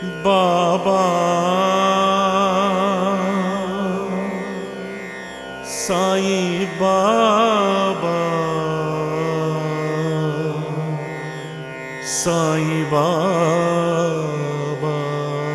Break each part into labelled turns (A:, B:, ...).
A: बाबा साईं बाबा साईं बाबा।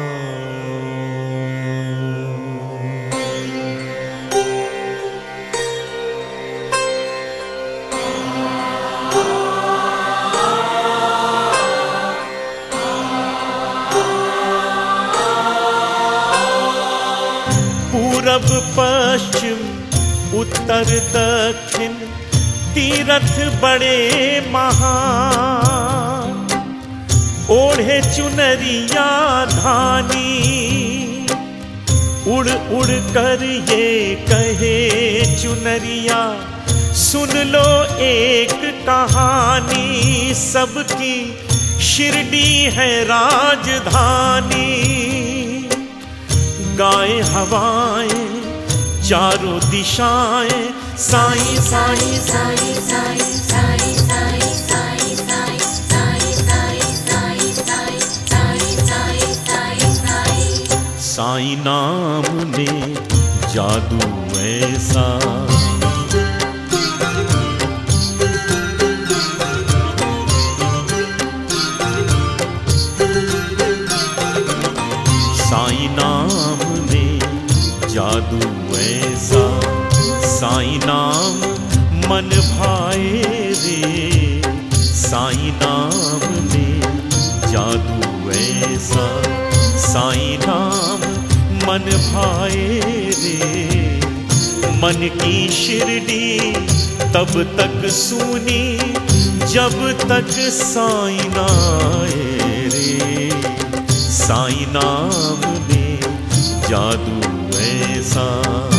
A: पूरब पश्चिम उत्तर दक्षिण तीरथ बड़े महान, ओढ़े चुनरिया धानी, उड़ उड़ कर ये कहे चुनरिया, सुन लो एक कहानी, सबकी शिरडी है राजधानी। गाए हवाएं चारों दिशाएं, साईं साईं साईं साईं साईं साईं साईं साईं साईं साईं साईं साईं साईं साईं साईं। साईं नाम में जादू ऐसा, साईं नाम में जादू ऐसा, साईं नाम मन भाए रे, साईं नाम में जादू ऐसा, साईं नाम मन भाए रे। मन की शिरडी तब तक सूनी जब तक साईं ना आए रे, साईं नाम में जादू ऐसा।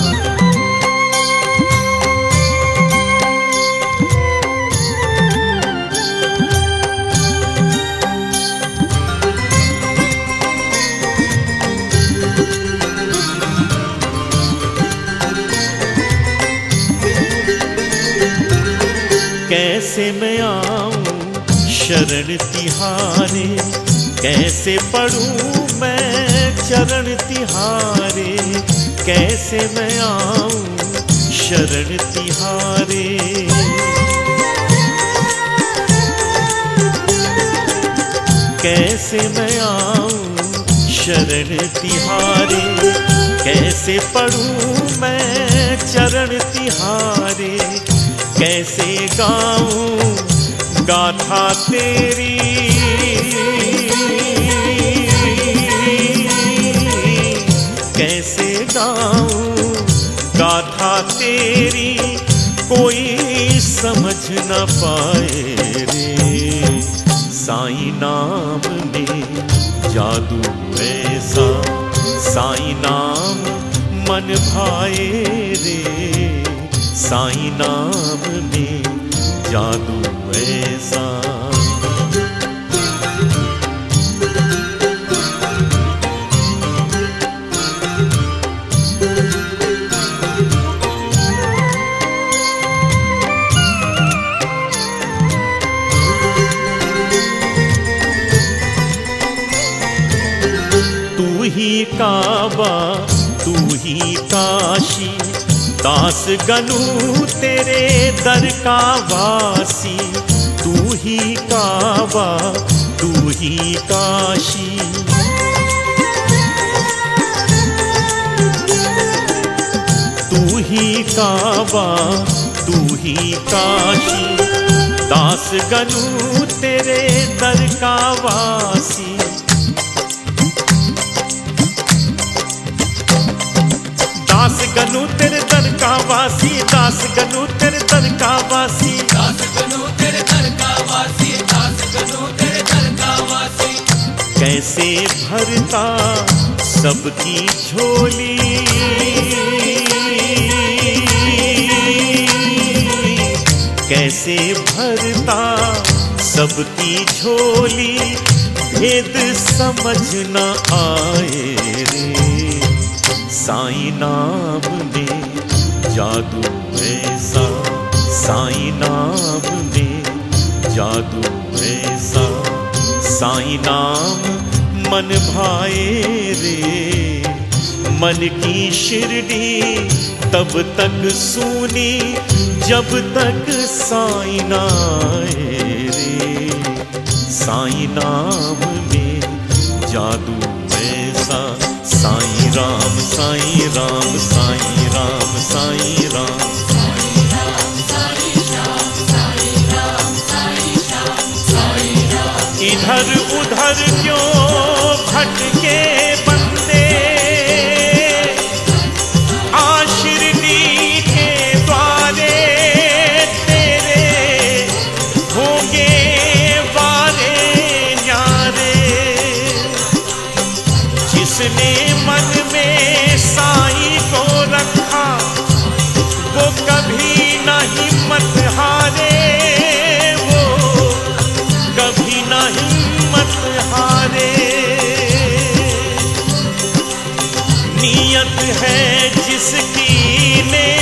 A: कैसे मैं आऊं शरण तिहारे, कैसे पढ़ूं मैं चरण तिहारे, कैसे मैं आऊं शरण तिहारे। कैसे मैं आऊं शरण तिहारे, कैसे पढ़ूं मैं चरण तिहारे, कैसे गाऊं गाथा तेरी, कैसे गाऊं गाथा तेरी, कोई समझ न पाए रे। साईं नाम में जादू ऐसा, साईं नाम मन भाए रे, साईं नाम में जादू ऐसा। तू ही काबा तू ही काशी, दास गनू तेरे दर का वासी। तू ही काबा तू ही काशी, तू ही काबा तू ही काशी, दास गनू तेरे दर का वासी। दास गनू तेरे दर का वासी, दास गनू तेरे दर का वासी,
B: दास गनू तेरे दर का वासी, दास गनू तेरे दर का वासी।
A: कैसे भरता सबकी झोली, कैसे भरता सबकी झोली, भेद समझ न आए रे। साईं नाम में जादू ऐसा, साईं नाम में जादू ऐसा, साईं नाम मन भाए रे। मन की शिरडी तब तक सूनी जब तक साईं ना आए रे। साईं नाम में जादू ऐसा, साईं राम साईं राम साईं राम साईं राम। इधर उधर क्यों भटके बंदे, आ शिरडी के द्वारे तेरे होंगे वारे न्यारे। जिसने मन में साईं को रखा वो कभी ना हिम्मत हारे, वो कभी ना हिम्मत हारे। नियत है जिसकी ने